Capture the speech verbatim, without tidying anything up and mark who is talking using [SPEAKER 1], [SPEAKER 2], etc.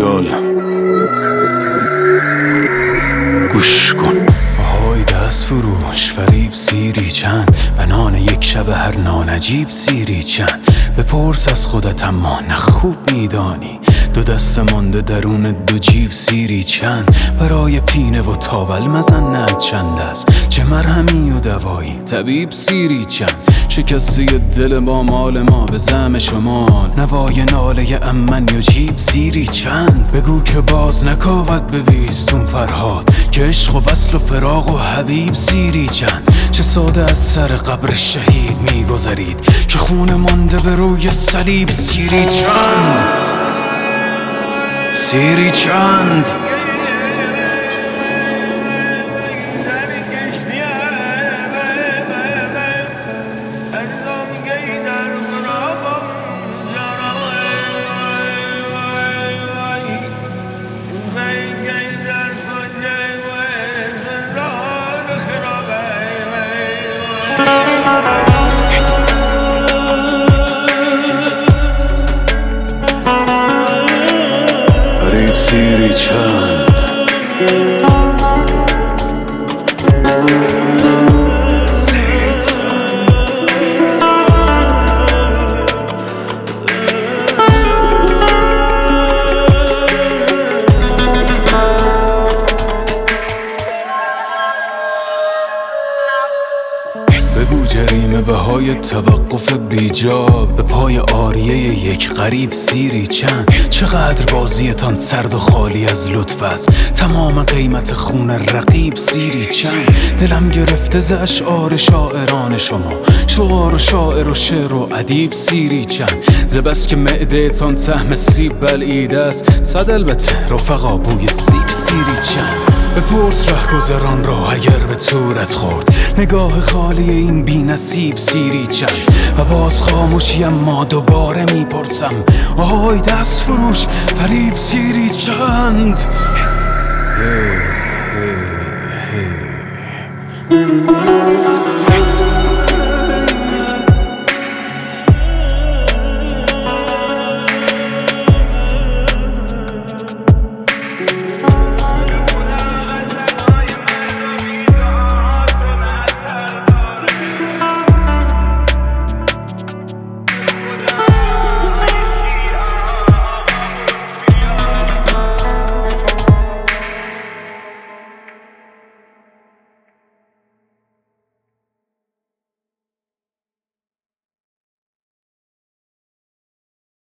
[SPEAKER 1] خیال گوش کن.
[SPEAKER 2] آهای دست فروش فریب سیری چند، بنان یک شب هر نانجیب سیری چند. بپرس از خودت اما نه خوب میدانی، دو دست مانده درون دو جیب سیری چند. برای پینه و تاول مزنت چند است، چه مرهمی و دوایی طبیب سیری چند. شکستی دل با مال ما به زعم شما، نوای ناله امن یا جیب سیری چند. بگو که باز نکاوت به بیستون فرهاد، که عشق و وصل و فراق و حبیب سیری چند. چه ساده از سر قبر شهید میگذرید، که خون مانده به روی صلیب سیری چند. سیری چند.
[SPEAKER 1] فریب سیری چند.
[SPEAKER 2] بگو جریمه بهای توقف بیجا، به پای آریه یک غریب سیری چند. چقدر بازیتان سرد و خالی از لطف است، تمام قیمت خون رقیب سیری چند. دلم گرفته ز اشعار شاعران شما، شعار و شاعر و شعر و ادیب سیری چند. ز بس که معده تان سهم سیب بلعیده است، صد البته رفقا بوی سیب سیری چند. بپرس رهگذران را اگر به تورت خورد، نگاه خالی این بی نصیب سیری چند. و باز خاموشی اما دوباره میپرسم، آهای دست فروش فریب سیری چند.
[SPEAKER 1] هی هی هی